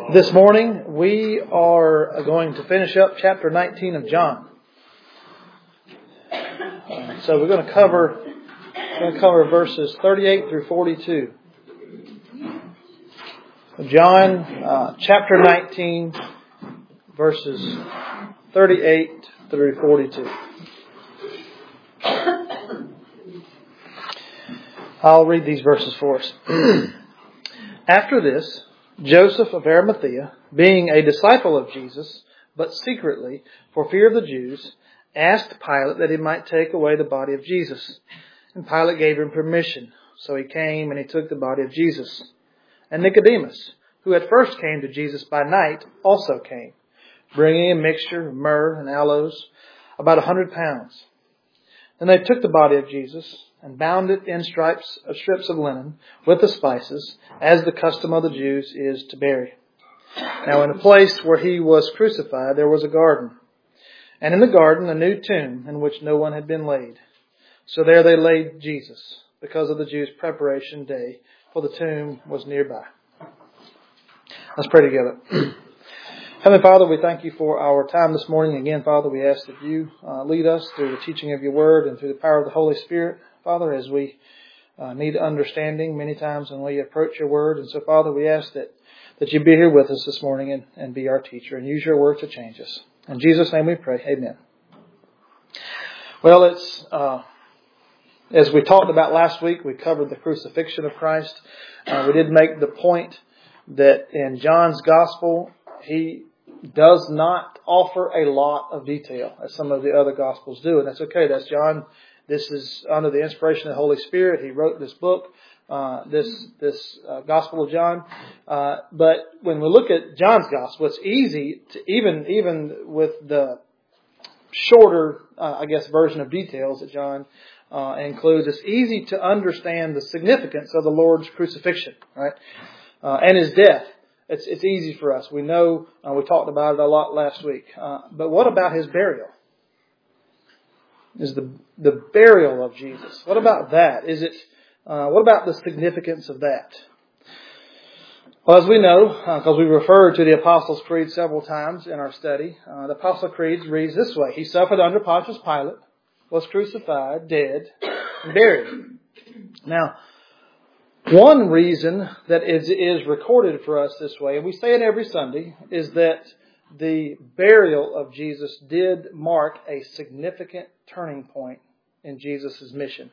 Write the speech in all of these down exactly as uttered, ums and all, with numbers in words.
This morning we are going to finish up chapter nineteen of John. Uh, so we're going to cover we're going to cover verses thirty-eight through forty-two. John uh, chapter nineteen, verses thirty-eight through forty-two. I'll read these verses for us. After this, Joseph of Arimathea, being a disciple of Jesus, but secretly, for fear of the Jews, asked Pilate that he might take away the body of Jesus. And Pilate gave him permission. So he came and he took the body of Jesus. And Nicodemus, who at first came to Jesus by night, also came, bringing a mixture of myrrh and aloes, about a hundred pounds. Then they took the body of Jesus and bound it in stripes of strips of linen with the spices, as the custom of the Jews is to bury. Now in the place where he was crucified there was a garden, and in the garden a new tomb in which no one had been laid. So there they laid Jesus, because of the Jews' preparation day, for the tomb was nearby. Let's pray together. Heavenly Father, we thank you for our time this morning. Again, Father, we ask that you uh, lead us through the teaching of your word and through the power of the Holy Spirit. Father, as we uh, need understanding many times when we approach your word. And so, Father, we ask that, that you be here with us this morning and, and be our teacher and use your word to change us. In Jesus' name we pray. Amen. Well, it's uh, as we talked about last week, we covered the crucifixion of Christ. Uh, we did make the point that in John's gospel, he does not offer a lot of detail as some of the other gospels do. And that's okay. That's John. This is under the inspiration of the Holy Spirit. He wrote this book, uh, this this uh, Gospel of John. Uh, but when we look at John's Gospel, it's easy to even even with the shorter, uh, I guess, version of details that John uh, includes. It's easy to understand the significance of the Lord's crucifixion, right, uh, and His death. It's it's easy for us. We know uh, we talked about it a lot last week. Uh, but what about His burial? Is the the burial of Jesus? What about that? Is it? Uh, what about the significance of that? Well, as we know, because uh, we referred to the Apostles' Creed several times in our study, uh, the Apostles' Creed reads this way: He suffered under Pontius Pilate, was crucified, dead, and buried. Now, one reason that is is recorded for us this way, and we say it every Sunday, is that the burial of Jesus did mark a significant turning point in Jesus' mission.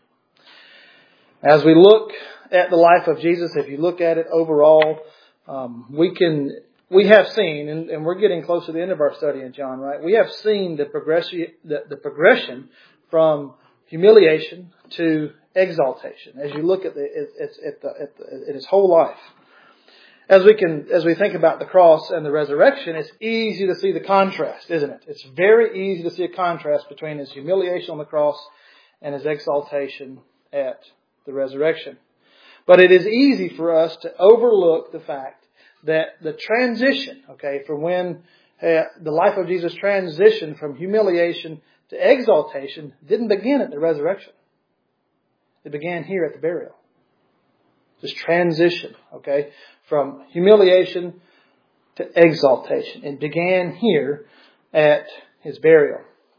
As we look at the life of Jesus, if you look at it overall, um, we can we have seen, and, and we're getting close to the end of our study in John, right? We have seen the progression the, the progression from humiliation to exaltation. As you look at the at, at, the, at, the, at his whole life. As we can, as we think about the cross and the resurrection, it's easy to see the contrast, isn't it? It's very easy to see a contrast between his humiliation on the cross and his exaltation at the resurrection. But it is easy for us to overlook the fact that the transition, okay, from when uh, the life of Jesus transitioned from humiliation to exaltation didn't begin at the resurrection. It began here at the burial. This transition, okay, from humiliation to exaltation. It began here at his burial.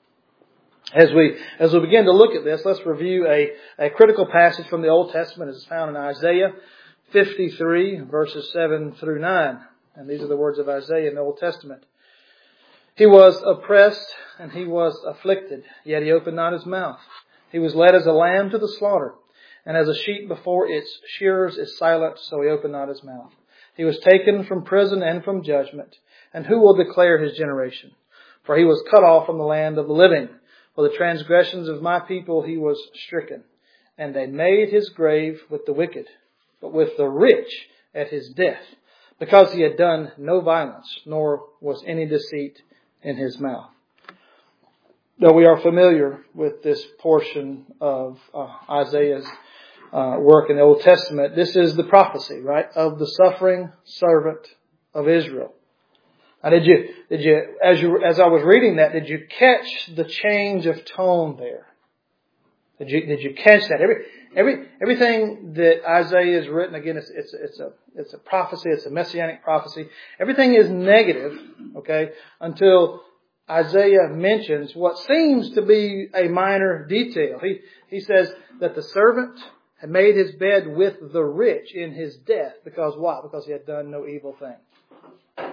As we as we begin to look at this, let's review a, a critical passage from the Old Testament as found in Isaiah fifty-three, verses seven through nine. And these are the words of Isaiah in the Old Testament. He was oppressed and he was afflicted, yet he opened not his mouth. He was led as a lamb to the slaughter, and as a sheep before its shearers is silent, so he opened not his mouth. He was taken from prison and from judgment, and who will declare his generation? For he was cut off from the land of the living. For the transgressions of my people he was stricken, and they made his grave with the wicked, but with the rich at his death, because he had done no violence, nor was any deceit in his mouth. Though we are familiar with this portion of uh, Isaiah's uh, work in the Old Testament, this is the prophecy, right, of the suffering servant of Israel. Now, did you, did you, as you, as I was reading that, did you catch the change of tone there? Did you, did you catch that? Every, Every everything that Isaiah has written, again, it's it's it's a it's a prophecy. It's a messianic prophecy. Everything is negative, okay, until Isaiah mentions what seems to be a minor detail. He he says that the servant had made his bed with the rich in his death. Because why? Because he had done no evil thing.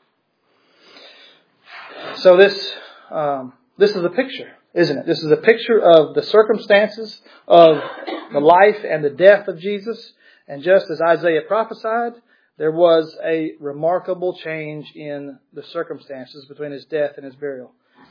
So this um, this is a picture, isn't it? This is a picture of the circumstances of the life and the death of Jesus. And just as Isaiah prophesied, there was a remarkable change in the circumstances between his death and his burial.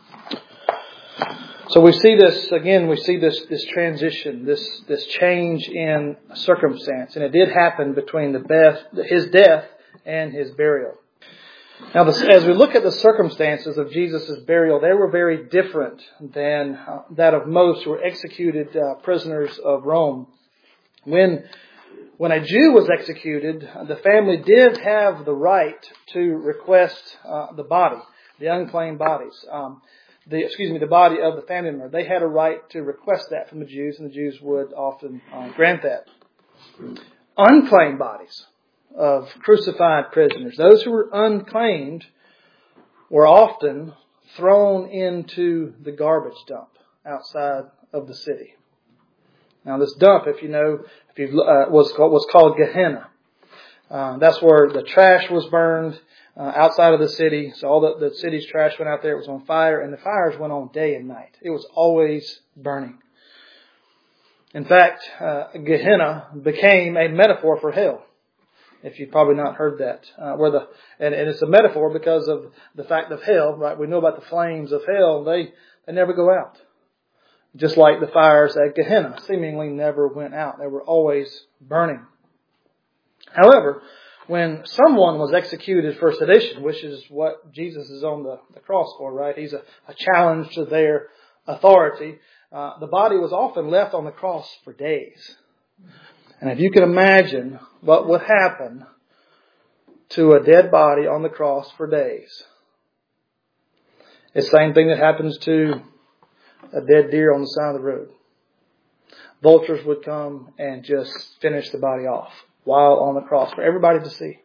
So we see this, again, we see this, this transition, this, this change in circumstance. And it did happen between the death, his death and his burial. Now, this, as we look at the circumstances of Jesus' burial, they were very different than uh, that of most who were executed uh, prisoners of Rome. When When a Jew was executed, the family did have the right to request uh, the body, the unclaimed bodies, um, the excuse me, the body of the family member. They had a right to request that from the Jews, and the Jews would often uh, grant that. Unclaimed bodies of crucified prisoners, those who were unclaimed, were often thrown into the garbage dump outside of the city. Now, this dump, if you know, if you uh, was called, was called Gehenna. Uh, that's where the trash was burned uh, outside of the city. So all the, the city's trash went out there. It was on fire, and the fires went on day and night. It was always burning. In fact, uh, Gehenna became a metaphor for hell. If you've probably not heard that, uh, where the and, and it's a metaphor because of the fact of hell, right? We know about the flames of hell; they they never go out. Just like the fires at Gehenna seemingly never went out. They were always burning. However, when someone was executed for sedition, which is what Jesus is on the, the cross for, right? He's a, a challenge to their authority. Uh, the body was often left on the cross for days. And if you can imagine what would happen to a dead body on the cross for days, it's the same thing that happens to a dead deer on the side of the road. Vultures would come and just finish the body off while on the cross for everybody to see.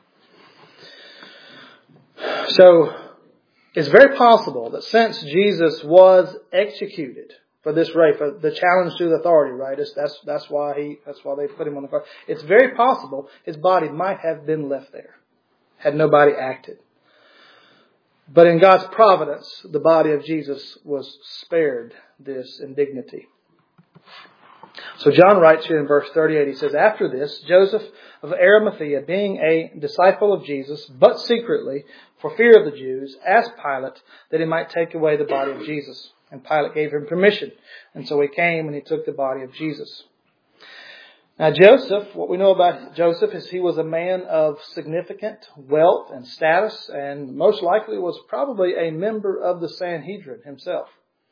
So it's very possible that since Jesus was executed for this rape, for the challenge to the authority, right? It's, that's that's why he that's why they put him on the cross. It's very possible his body might have been left there had nobody acted. But in God's providence, the body of Jesus was spared this indignity. So John writes here in verse thirty-eight, he says, "After this, Joseph of Arimathea, being a disciple of Jesus, but secretly, for fear of the Jews, asked Pilate that he might take away the body of Jesus. And Pilate gave him permission. And so he came and he took the body of Jesus." Now Joseph, what we know about Joseph is he was a man of significant wealth and status, and most likely was probably a member of the Sanhedrin himself.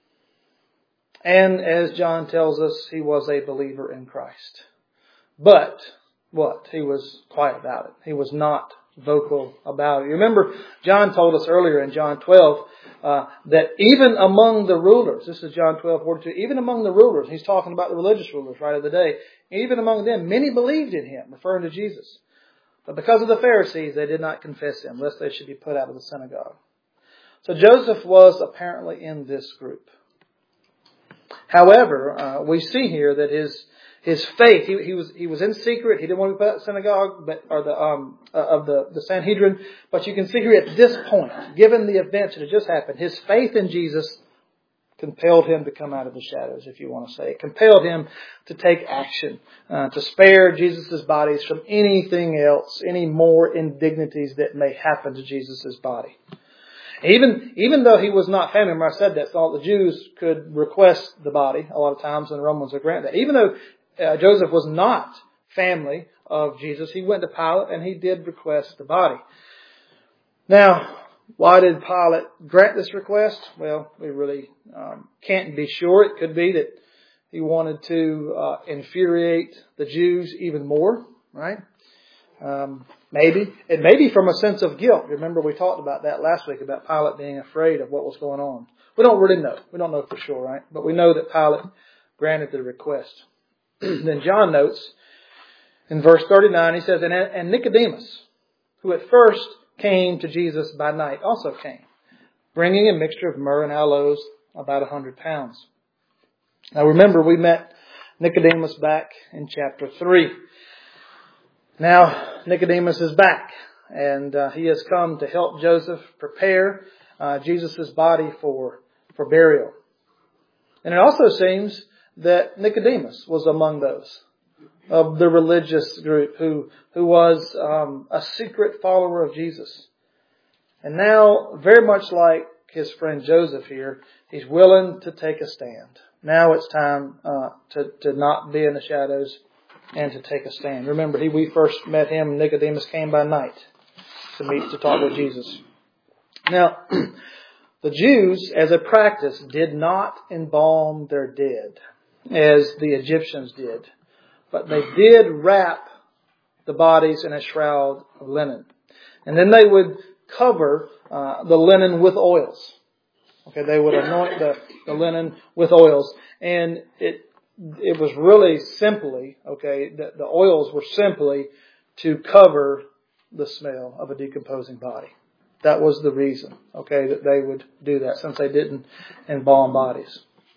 And as John tells us, he was a believer in Christ. But what? He was quiet about it. He was not vocal about it. You remember, John told us earlier in John twelve uh, that even among the rulers, this is John twelve forty-two, even among the rulers, he's talking about the religious rulers right of the day, even among them, many believed in him, referring to Jesus. But because of the Pharisees, they did not confess him, lest they should be put out of the synagogue. So Joseph was apparently in this group. However, uh, we see here that his his faith, he, he was he was in secret. He didn't want to be put out of the synagogue, but or the um uh, of the, the Sanhedrin. But you can see here at this point, given the events that had just happened, his faith in Jesus compelled him to come out of the shadows, if you want to say. It compelled him to take action, uh, to spare Jesus' bodies from anything else, any more indignities that may happen to Jesus' body. Even even though he was not family member, I said that, so the Jews could request the body a lot of times, and the Romans would grant that. Even though uh, Joseph was not family of Jesus, he went to Pilate and he did request the body. Now, why did Pilate grant this request? Well, we really um, can't be sure. It could be that he wanted to uh, infuriate the Jews even more, right? Um, maybe. It may be from a sense of guilt. Remember we talked about that last week, about Pilate being afraid of what was going on. We don't really know. We don't know for sure, right? But we know that Pilate granted the request. Then John notes in verse thirty-nine, he says, and Nicodemus, who at first came to Jesus by night, also came, bringing a mixture of myrrh and aloes, about a hundred pounds. Now remember, we met Nicodemus back in chapter three. Now Nicodemus is back, and uh, he has come to help Joseph prepare uh, Jesus' body for, for burial. And it also seems that Nicodemus was among those of the religious group who, who was um, a secret follower of Jesus. And now, very much like his friend Joseph here, he's willing to take a stand. Now it's time uh, to, to not be in the shadows and to take a stand. Remember, he, we first met him, Nicodemus came by night to meet, to talk with Jesus. Now, the Jews, as a practice, did not embalm their dead as the Egyptians did. But they did wrap the bodies in a shroud of linen. And then they would cover uh, the linen with oils. Okay, they would anoint the, the linen with oils. And it it was really simply, okay, the, the oils were simply to cover the smell of a decomposing body. That was the reason, okay, that they would do that, since they didn't embalm bodies.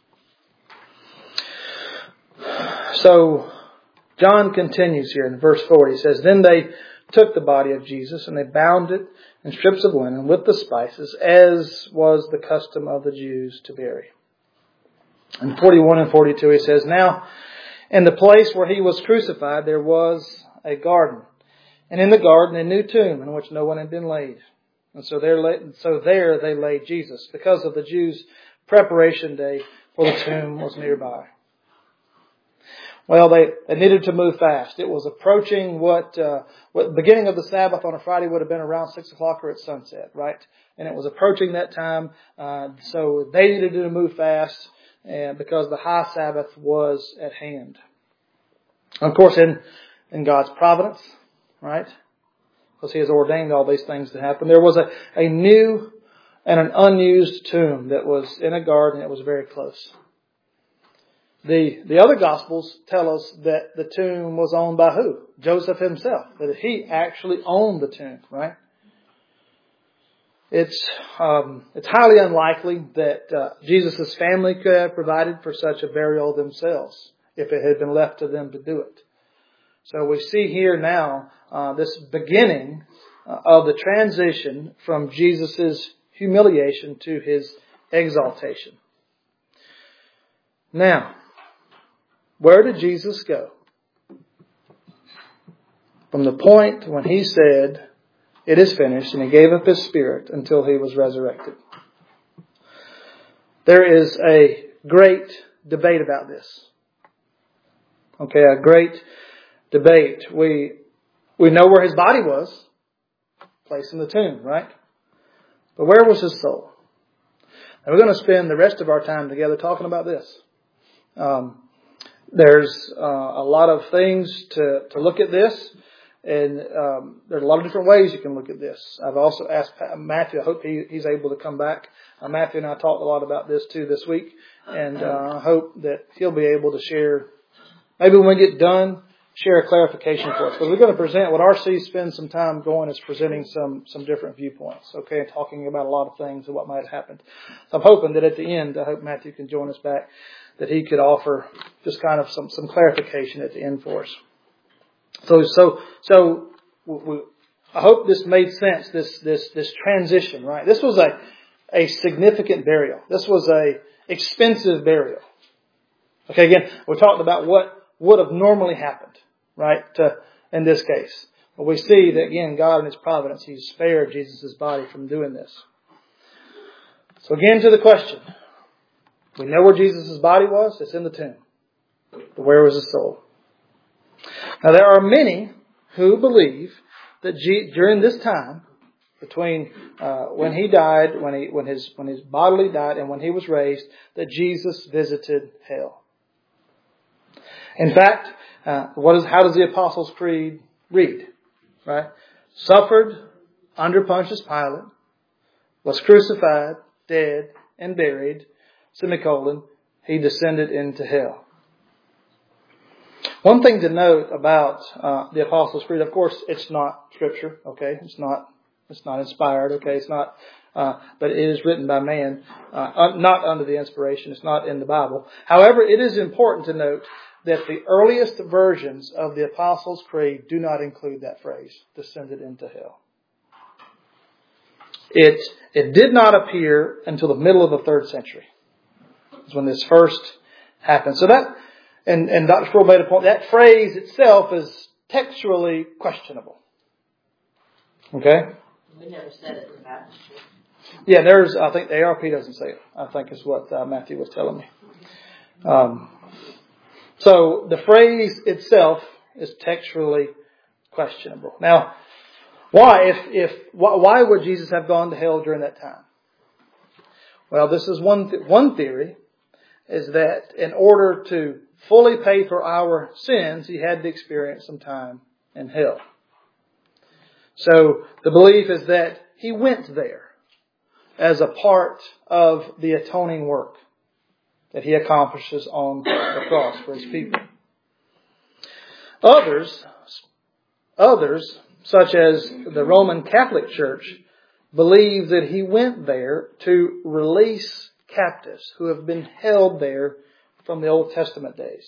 So, John continues here in verse forty. He says, then they took the body of Jesus and they bound it in strips of linen with the spices, as was the custom of the Jews to bury. In forty-one and forty-two he says, now in the place where he was crucified there was a garden, and in the garden a new tomb in which no one had been laid. And so there, so there they laid Jesus, because of the Jews' preparation day, for the tomb was nearby. Well, they, they needed to move fast. It was approaching what, uh, what the beginning of the Sabbath on a Friday would have been around six o'clock or at sunset, right? And it was approaching that time, uh, so they needed to move fast, and because the high Sabbath was at hand. Of course, in, in God's providence, right? Because He has ordained all these things to happen. There was a, a new and an unused tomb that was in a garden that was very close. The the other Gospels tell us that the tomb was owned by who? Joseph himself. That he actually owned the tomb, right? It's um, it's highly unlikely that uh, Jesus' family could have provided for such a burial themselves if it had been left to them to do it. So we see here now uh, this beginning uh, of the transition from Jesus' humiliation to His exaltation. Now, where did Jesus go? From the point when He said, it is finished, and He gave up His spirit until He was resurrected. There is a great debate about this. Okay, a great debate. We we know where His body was, placed in the tomb, right? But where was His soul? And we're going to spend the rest of our time together talking about this. Um, there's uh, a lot of things to, to look at this. And um, there's a lot of different ways you can look at this. I've also asked Matthew, I hope he, he's able to come back. Uh, Matthew and I talked a lot about this too this week. And uh, I hope that he'll be able to share, maybe when we get done, share a clarification for us. Because we're going to present, what R C spends some time going is presenting some, some different viewpoints, okay, and talking about a lot of things and what might have happened. So I'm hoping that at the end, I hope Matthew can join us back, that he could offer just kind of some, some clarification at the end for us. So, so, so, we, I hope this made sense, this, this, this transition, right? This was a, a significant burial. This was a expensive burial. Okay, again, we talked about what would have normally happened, right, to, in this case. But we see that, again, God in His providence, He spared Jesus' body from doing this. So again, to the question. We know where Jesus' body was. It's in the tomb. But where was His soul? Now, there are many who believe that G- during this time, between uh, when He died, when he when his when his bodily died, and when He was raised, that Jesus visited hell. In fact, uh, what is how does the Apostles' Creed read? Right? Suffered under Pontius Pilate, was crucified, dead, and buried. Semicolon. He descended into hell. One thing to note about uh, the Apostles' Creed, of course, it's not Scripture. Okay, it's not. It's not inspired. Okay, it's not. Uh, but it is written by man, uh, un- not under the inspiration. It's not in the Bible. However, it is important to note that the earliest versions of the Apostles' Creed do not include that phrase, descended into hell. It, it did not appear until the middle of the third century. That's when this first happened. So that, and, and Doctor Sproul made a point, that phrase itself is textually questionable. Okay? We never said it in the Baptist. Yeah, there's, I think the A R P doesn't say it, I think is what uh, Matthew was telling me. Um, so the phrase itself is textually questionable. Now, why, if, if, why would Jesus have gone to hell during that time? Well, this is one, th- one theory, is that in order to fully pay for our sins, He had to experience some time in hell. So the belief is that He went there as a part of the atoning work that He accomplishes on the cross for His people. Others, others, such as the Roman Catholic Church, believe that He went there to release captives who have been held there from the Old Testament days.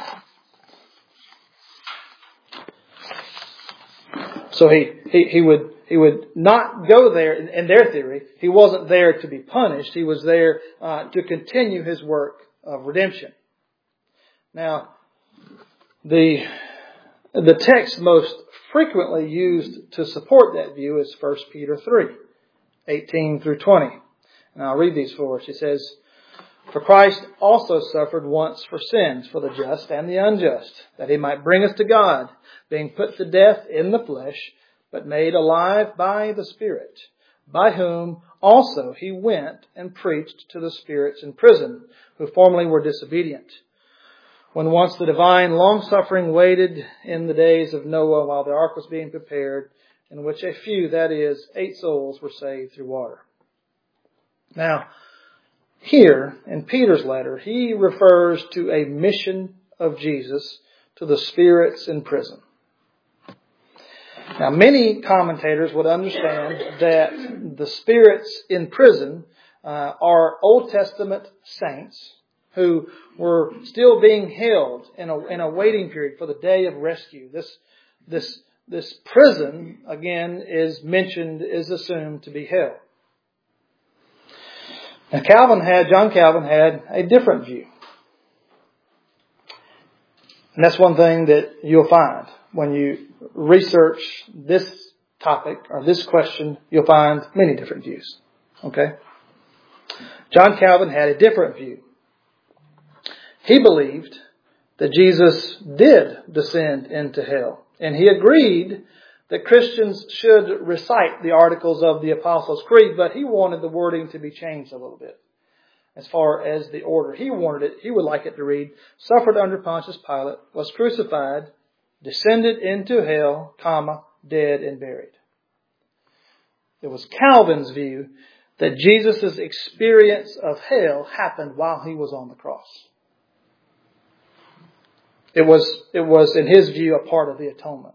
So he, he, he would he would not go there, in, in their theory, He wasn't there to be punished. He was there uh, to continue His work of redemption. Now, the the text most frequently used to support that view is First Peter three, eighteen through twenty. And I'll read these for us. It says, "For Christ also suffered once for sins, for the just and the unjust, that He might bring us to God, being put to death in the flesh, but made alive by the Spirit, by whom also He went and preached to the spirits in prison, who formerly were disobedient, when once the divine long-suffering waited in the days of Noah while the ark was being prepared, in which a few, that is, eight souls, were saved through water." Now, here in Peter's letter, he refers to a mission of Jesus to the spirits in prison. Now, many commentators would understand that the spirits in prison uh, are Old Testament saints who were still being held in a, in a waiting period for the day of rescue. This, this, this prison, again, is mentioned, is assumed to be hell. Now, Calvin had, John Calvin had a different view. And that's one thing that you'll find when you research this topic or this question. You'll find many different views. Okay? John Calvin had a different view. He believed that Jesus did descend into hell. And he agreed that Christians should recite the articles of the Apostles' Creed, but he wanted the wording to be changed a little bit. As far as the order, he wanted it, he would like it to read, "Suffered under Pontius Pilate, was crucified, descended into hell, comma, dead and buried." It was Calvin's view that Jesus' experience of hell happened while He was on the cross. It was, it was, in his view, a part of the atonement.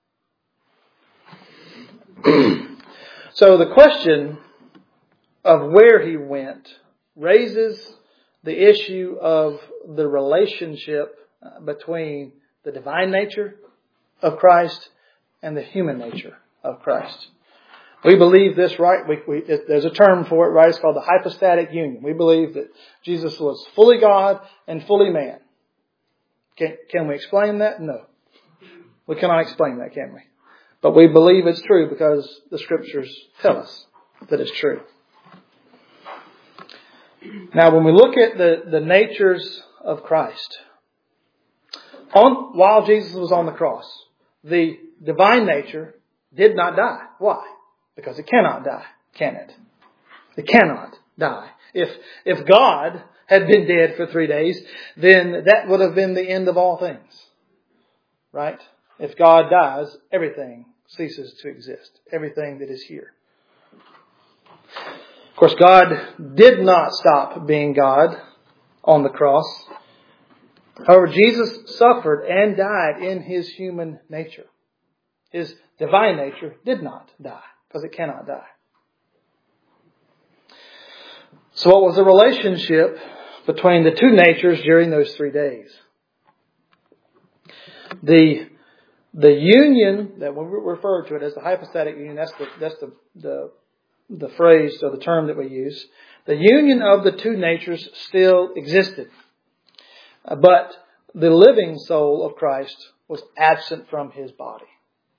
So the question of where He went raises the issue of the relationship between the divine nature of Christ and the human nature of Christ. We believe this, right? We, we, it, there's a term for it, right? It's called the hypostatic union. We believe that Jesus was fully God and fully man. Can, can we explain that? No. We cannot explain that, can we? But we believe it's true because the Scriptures tell us that it's true. Now, when we look at the, the natures of Christ, on, while Jesus was on the cross, the divine nature did not die. Why? Because it cannot die, can it? It cannot die. If, if God had been dead for three days, then that would have been the end of all things. Right? If God dies, everything ceases to exist. Everything that is here. Of course, God did not stop being God on the cross. However, Jesus suffered and died in His human nature. His divine nature did not die, because it cannot die. So what was the relationship between the two natures during those three days? The, the union, that we refer to it as the hypostatic union, that's the, that's the, the, the phrase or the term that we use. The union of the two natures still existed. But the living soul of Christ was absent from His body.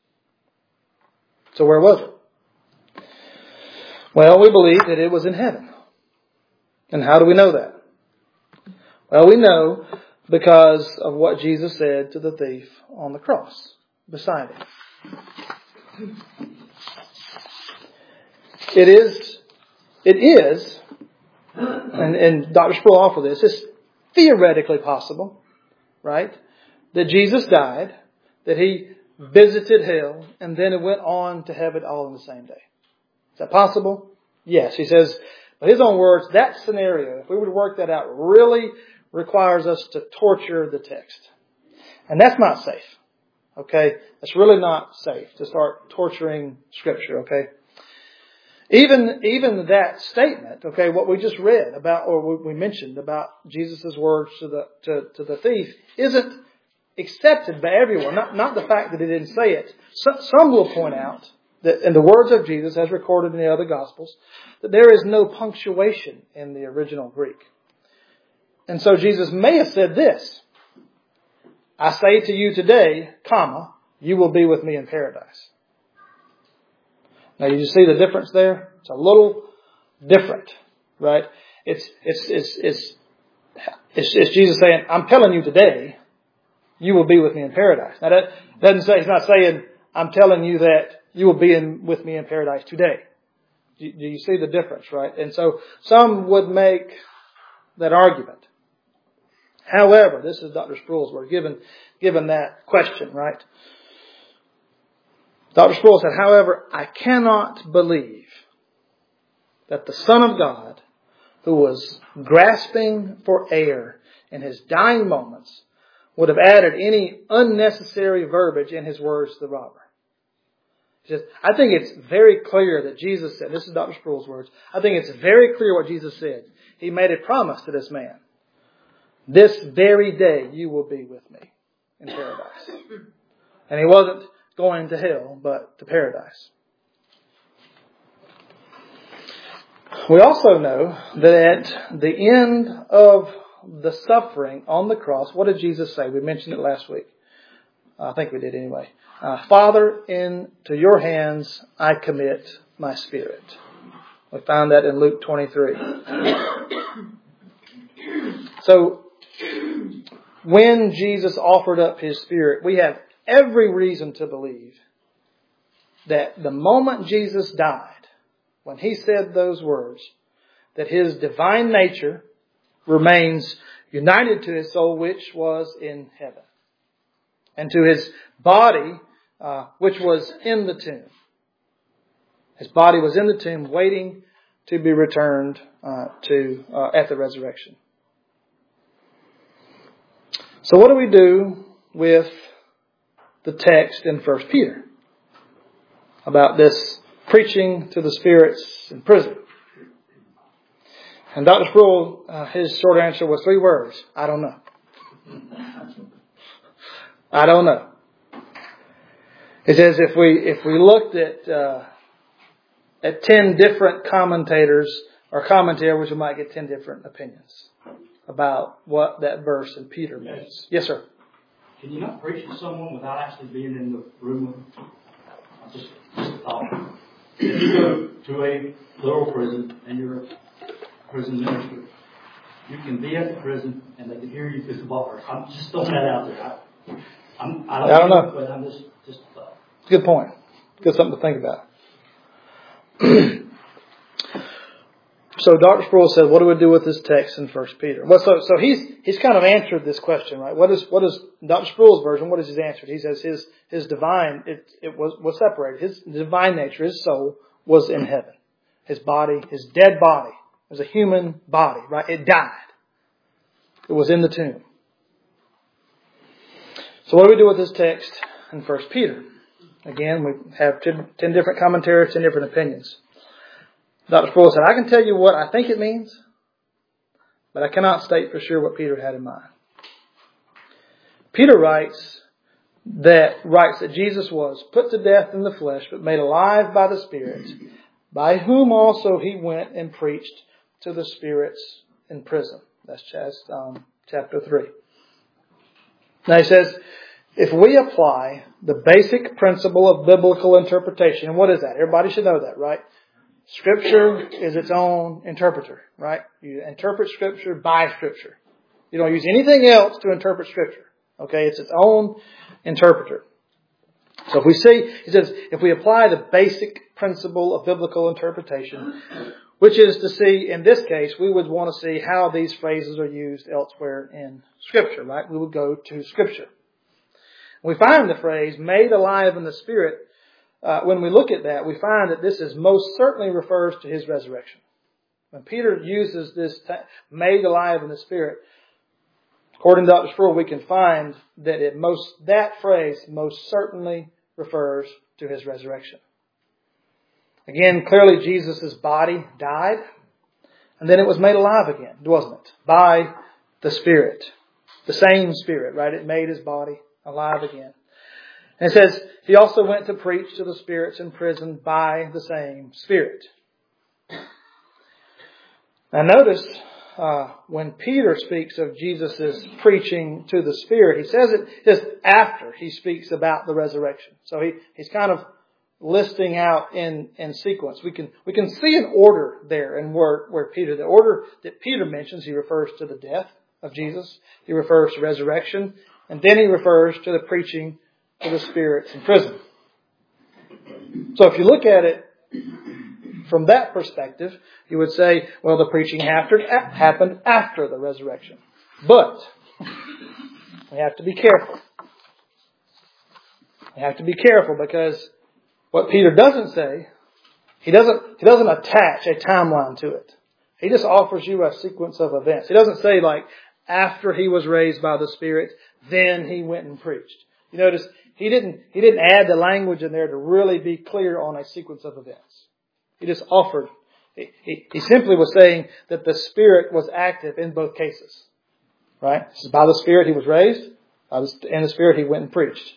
So where was it? Well, we believe that it was in heaven. And how do we know that? Well, we know because of what Jesus said to the thief on the cross beside Him. It is, it is, and, and Doctor Sproul offered this, it's theoretically possible, right, that Jesus died, that He visited hell, and then it went on to heaven all in the same day. Is that possible? Yes. He says, by His own words, that scenario, if we were to work that out, really requires us to torture the text. And that's not safe. Okay? That's really not safe to start torturing Scripture. Okay? Even, even that statement, okay, what we just read about, or we mentioned about Jesus' words to the, to, to the thief, isn't accepted by everyone. Not, not the fact that He didn't say it. So, some will point out that in the words of Jesus, as recorded in the other Gospels, that there is no punctuation in the original Greek. And so Jesus may have said this: I say to you today, comma, you will be with me in paradise. Now, you see the difference there? It's a little different, right? It's, it's, it's, it's, it's, it's Jesus saying, I'm telling you today, you will be with me in paradise. Now, that doesn't say, He's not saying, I'm telling you that you will be in, with me in paradise today. Do, do you see the difference, right? And so some would make that argument. However, this is Doctor Sproul's word, given, given that question, right? Doctor Sproul said, however, I cannot believe that the Son of God, who was grasping for air in His dying moments, would have added any unnecessary verbiage in His words to the robber. He says, I think it's very clear that Jesus said, this is Doctor Sproul's words, I think it's very clear what Jesus said. He made a promise to this man. This very day you will be with me in paradise. And He wasn't going to hell, but to paradise. We also know that at the end of the suffering on the cross, what did Jesus say? We mentioned it last week. I think we did anyway. Uh, Father, into your hands I commit my spirit. We found that in Luke twenty-three. So, when Jesus offered up His Spirit, we have every reason to believe that the moment Jesus died, when He said those words, that His divine nature remains united to His soul, which was in heaven, and to His body, uh, which was in the tomb. His body was in the tomb, waiting to be returned uh, to uh, at the resurrection. So what do we do with the text in First Peter about this preaching to the spirits in prison? And Doctor Sproul, uh, his short answer was three words: I don't know. I don't know. He says if we if we looked at uh, at ten different commentators or commentators, we might get ten different opinions about what that verse in Peter means. Yes, sir. Can you not preach to someone without actually being in the room with them? I just, just a thought. If you go to a literal prison and you're a prison minister, you can be at the prison and they can hear you through the bars. I'm just throwing that out there. I, I'm, I don't, I don't know, but I'm just, just a thought. Good point. Good something to think about. So Doctor Sproul said, what do we do with this text in First Peter? Well, so, so he's, he's kind of answered this question, right? What is, what is Doctor Sproul's version? What is his answer? He says his, his divine, it, it was, was separated. His divine nature, his soul was in heaven. His body, his dead body, was a human body, right? It died. It was in the tomb. So what do we do with this text in First Peter? Again, we have ten, ten different commentaries, ten different opinions. Doctor Sproul said, I can tell you what I think it means, but I cannot state for sure what Peter had in mind. Peter writes that writes that Jesus was put to death in the flesh, but made alive by the Spirit, by whom also he went and preached to the spirits in prison. That's um, chapter three. Now he says, if we apply the basic principle of biblical interpretation, and what is that? Everybody should know that, right? Scripture is its own interpreter, right? You interpret Scripture by Scripture. You don't use anything else to interpret Scripture. Okay, it's its own interpreter. So if we see, he says, if we apply the basic principle of biblical interpretation, which is to see, in this case, we would want to see how these phrases are used elsewhere in Scripture, right? We would go to Scripture. We find the phrase, made alive in the Spirit. Uh, when we look at that, we find that this is most certainly refers to His resurrection. When Peter uses this, t- made alive in the Spirit, according to Doctor Sproul, we can find that it most that phrase most certainly refers to His resurrection. Again, clearly Jesus' body died, and then it was made alive again, wasn't it? By the Spirit. The same Spirit, right? It made His body alive again. And it says, He also went to preach to the spirits in prison by the same Spirit. Now notice, Uh, when Peter speaks of Jesus' preaching to the Spirit, he says it just after he speaks about the resurrection. So he, he's kind of listing out in, in sequence. We can, we can see an order there in where, where Peter, the order that Peter mentions, he refers to the death of Jesus. He refers to resurrection. And then he refers to the preaching to the spirits in prison. So if you look at it from that perspective, you would say, well, the preaching after, happened after the resurrection. But we have to be careful. We have to be careful because what Peter doesn't say, he doesn't, he doesn't attach a timeline to it. He just offers you a sequence of events. He doesn't say like, after he was raised by the Spirit, then he went and preached. You notice, he didn't, he didn't add the language in there to really be clear on a sequence of events. He just offered. He, he, he simply was saying that the Spirit was active in both cases. Right? This is by the Spirit he was raised. By the, in the Spirit he went and preached.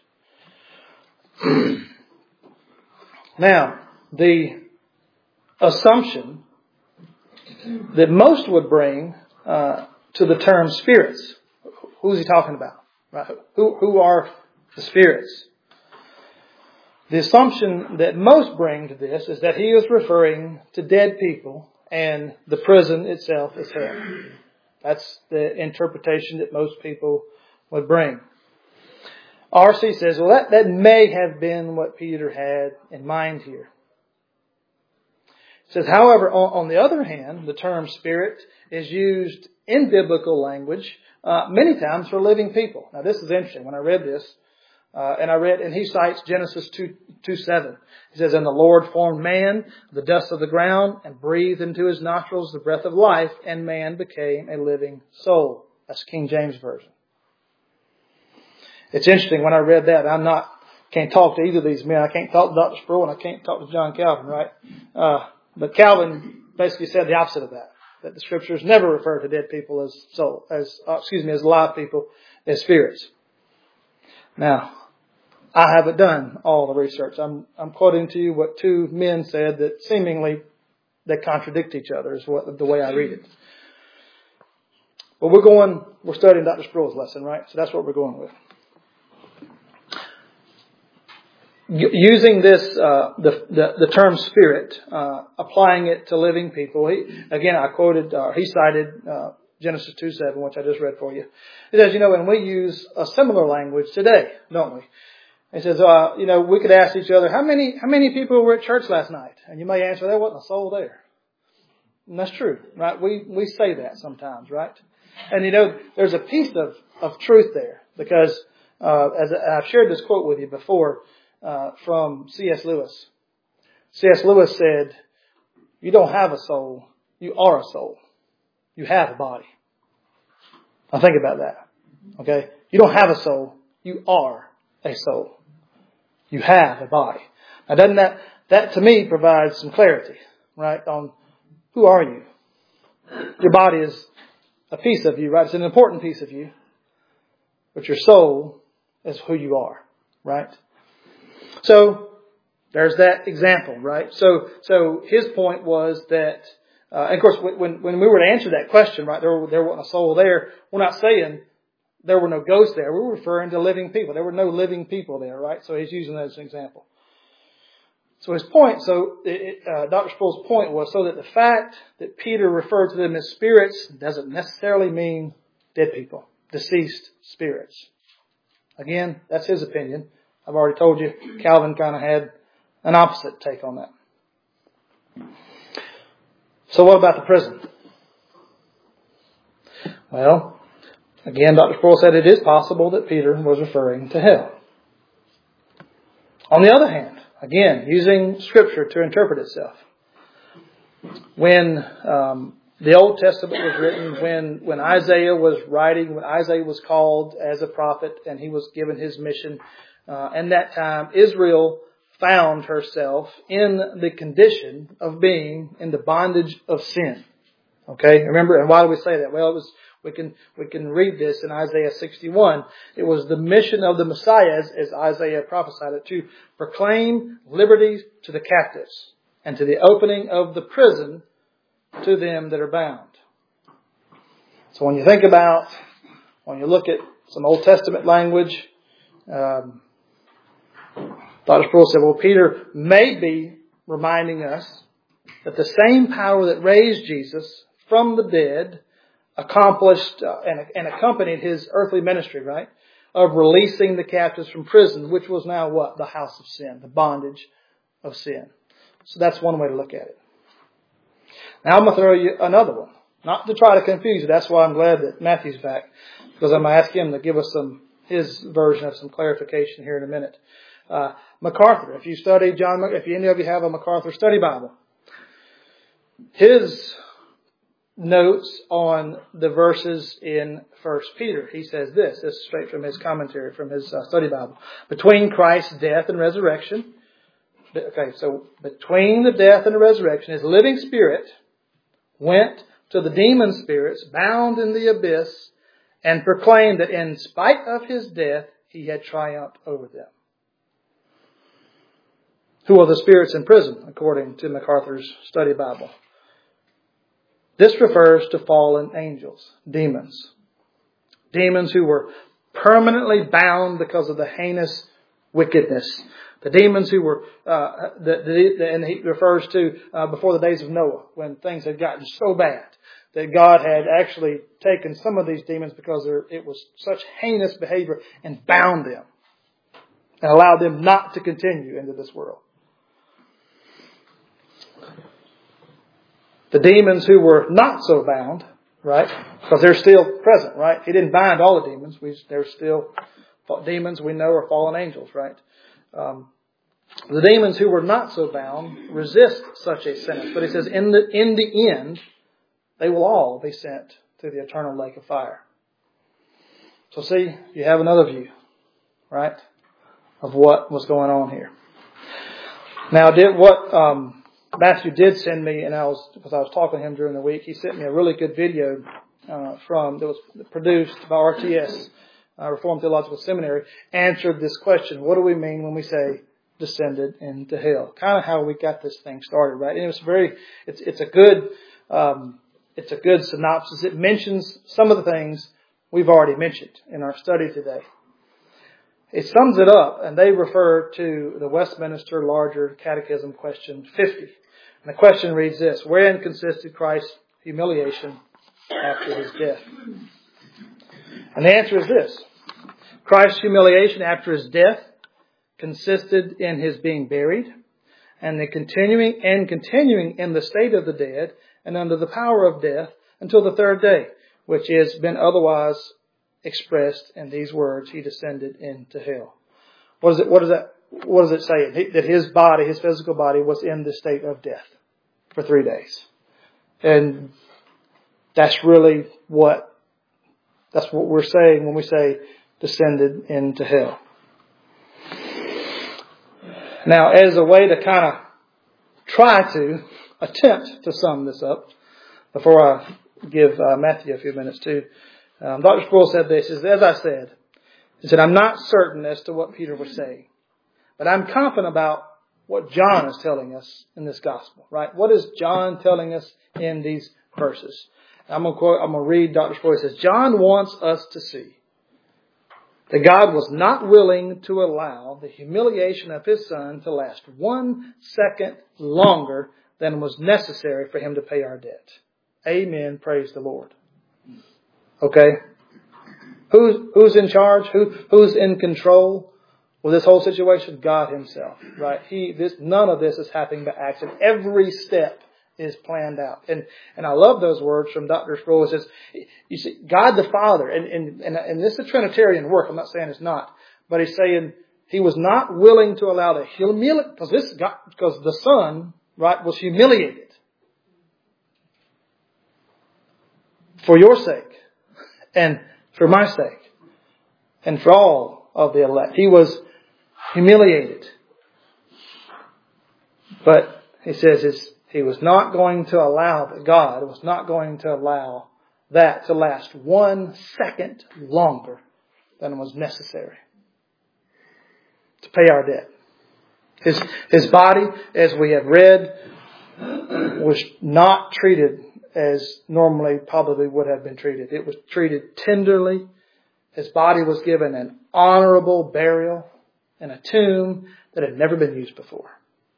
Now, the assumption that most would bring uh, to the term spirits. Who is he talking about? Right? Who, who are the spirits? The assumption that most bring to this is that he is referring to dead people and the prison itself is hell. That's the interpretation that most people would bring. R C says, well, that, that may have been what Peter had in mind here. It says, however, on, on the other hand, the term spirit is used in biblical language uh, many times for living people. Now, this is interesting. When I read this, Uh, and I read, and he cites Genesis two, two seven. He says, and the Lord formed man, the dust of the ground, and breathed into his nostrils the breath of life, and man became a living soul. That's King James Version. It's interesting, when I read that, I'm not, can't talk to either of these men. I can't talk to Doctor Sproul, and I can't talk to John Calvin, right? Uh, but Calvin basically said the opposite of that. That the Scriptures never refer to dead people as soul, as, uh, excuse me, as alive people, as spirits. Now, I haven't done all the research. I'm, I'm quoting to you what two men said that seemingly they contradict each other is what, the way I read it. But we're going, we're studying Doctor Sproul's lesson, right? So that's what we're going with. Using this, uh, the, the, the term spirit, uh, applying it to living people. He, again, I quoted, uh, he cited, uh, Genesis two seven, which I just read for you. It says, you know, and we use a similar language today, don't we? It says, uh, you know, we could ask each other, how many, how many people were at church last night? And you may answer, there wasn't a soul there. And that's true, right? We, we say that sometimes, right? And you know, there's a piece of, of truth there because, uh, as I've shared this quote with you before, uh, from C S Lewis. C S Lewis said, you don't have a soul. You are a soul. You have a body. Now think about that. Okay? You don't have a soul. You are a soul. You have a body. Now doesn't that, that to me provides some clarity, right, on who are you? Your body is a piece of you, right? It's an important piece of you. But your soul is who you are, right? So, there's that example, right? So, so his point was that, uh, and of course, when, when we were to answer that question, right, there, there wasn't a soul there. We're not saying there were no ghosts there. We're referring to living people. There were no living people there, right? So he's using that as an example. So his point, so it, uh, Doctor Sproul's point was so that the fact that Peter referred to them as spirits doesn't necessarily mean dead people, deceased spirits. Again, that's his opinion. I've already told you, Calvin kind of had an opposite take on that. So what about the prison? Well, again, Doctor Sproul said it is possible that Peter was referring to hell. On the other hand, again, using Scripture to interpret itself. When um, the Old Testament was written, when, when Isaiah was writing, when Isaiah was called as a prophet and he was given his mission, uh, and that time Israel found herself in the condition of being in the bondage of sin. Okay, remember, and why do we say that? Well, it was we can we can read this in Isaiah sixty-one. It was the mission of the Messiah, as, as Isaiah prophesied it, to proclaim liberty to the captives and to the opening of the prison to them that are bound. So when you think about, when you look at some Old Testament language, um, Doctor Sproul said, well, Peter may be reminding us that the same power that raised Jesus from the dead accomplished uh, and, and accompanied his earthly ministry, right, of releasing the captives from prison, which was now what? The house of sin, the bondage of sin. So that's one way to look at it. Now I'm going to throw you another one. Not to try to confuse you. That's why I'm glad that Matthew's back, because I'm going to ask him to give us some his version of some clarification here in a minute. Uh, MacArthur, if you study John, if any of you have a MacArthur study Bible, his notes on the verses in First Peter, he says this. This is straight from his commentary, from his uh, study Bible. Between Christ's death and resurrection, okay, so between the death and the resurrection, his living spirit went to the demon spirits bound in the abyss and proclaimed that in spite of his death, he had triumphed over them. Who are the spirits in prison, according to MacArthur's study Bible? This refers to fallen angels, demons. Demons who were permanently bound because of the heinous wickedness. The demons who were, uh, the, the, the, and he refers to uh, before the days of Noah, when things had gotten so bad that God had actually taken some of these demons because it was such heinous behavior and bound them and allowed them not to continue into this world. The demons who were not so bound, right? Because they're still present, right? He didn't bind all the demons. We, they're still demons we know are fallen angels, right? Um, the demons who were not so bound resist such a sentence. But he says, in the, in the end, they will all be sent to the eternal lake of fire. So see, you have another view, right, of what was going on here. Now, did what um, Matthew did send me, and I was because I was talking to him during the week, he sent me a really good video uh, from that was produced by R T S, uh, Reformed Theological Seminary, answered this question: what do we mean when we say descended into hell? Kind of how we got this thing started, right? And it was very, it's it's a good, um, it's a good synopsis. It mentions some of the things we've already mentioned in our study today. It sums it up, and they refer to the Westminster Larger Catechism question fifty. And the question reads this: wherein consisted Christ's humiliation after his death? And the answer is this: Christ's humiliation after his death consisted in his being buried, and the continuing and continuing in the state of the dead and under the power of death until the third day, which has been otherwise expressed in these words: he descended into hell. What is it? What does that? What does it say? He, that his body, his physical body, was in the state of death for three days, and that's really what that's what we're saying when we say descended into hell. Now, as a way to kind of try to attempt to sum this up, before I give uh, Matthew a few minutes too, um, Doctor Sproul said this, is, as I said, he said, I'm not certain as to what Peter was saying, but I'm confident about what John is telling us in this gospel, right? What is John telling us in these verses? I'm going to quote, I'm going to read Doctor Sproul. He says, John wants us to see that God was not willing to allow the humiliation of His Son to last one second longer than was necessary for Him to pay our debt. Amen. Praise the Lord. Okay? Who's, who's in charge? Who, who's in control with this whole situation? God Himself, right? He, this, none of this is happening by accident. Every step is planned out. And, and I love those words from Doctor Sproul. It says, you see, God the Father, and, and, and, and this is Trinitarian work. I'm not saying it's not, but He's saying He was not willing to allow the humiliation, because this, God, because the Son, right, was humiliated for your sake and for my sake and for all of the elect. He was humiliated. But He says it's, He was not going to allow, that God was not going to allow that to last one second longer than was necessary to pay our debt. His, his body, as we have read, was not treated as normally probably would have been treated. It was treated tenderly. His body was given an honorable burial in a tomb that had never been used before.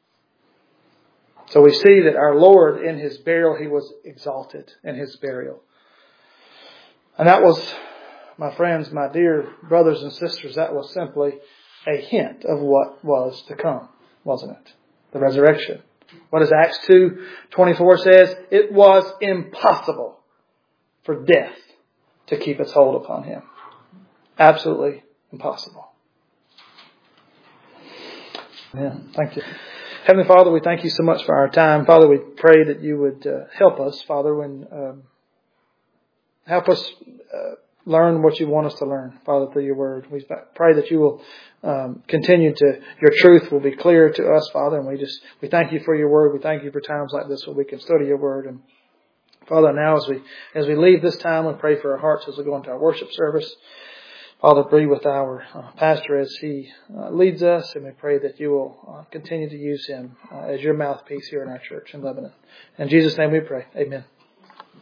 So we see that our Lord, in His burial, He was exalted in His burial. And that was, my friends, my dear brothers and sisters, that was simply a hint of what was to come, wasn't it? The resurrection. What does Acts two twenty-four says? It was impossible for death to keep its hold upon Him. Absolutely impossible. Yeah, thank you. Heavenly Father, we thank You so much for our time. Father, we pray that You would uh, help us, Father, when um, help us uh, learn what You want us to learn, Father, through Your Word. We pray that You will um, continue to, Your truth will be clear to us, Father, and we just we thank You for Your Word. We thank You for times like this where we can study Your Word. And Father, now as we as we leave this time, we pray for our hearts as we go into our worship service. Father, be with our uh, pastor as he uh, leads us, and we pray that You will uh, continue to use him uh, as Your mouthpiece here in our church in Lebanon. In Jesus' name we pray. Amen.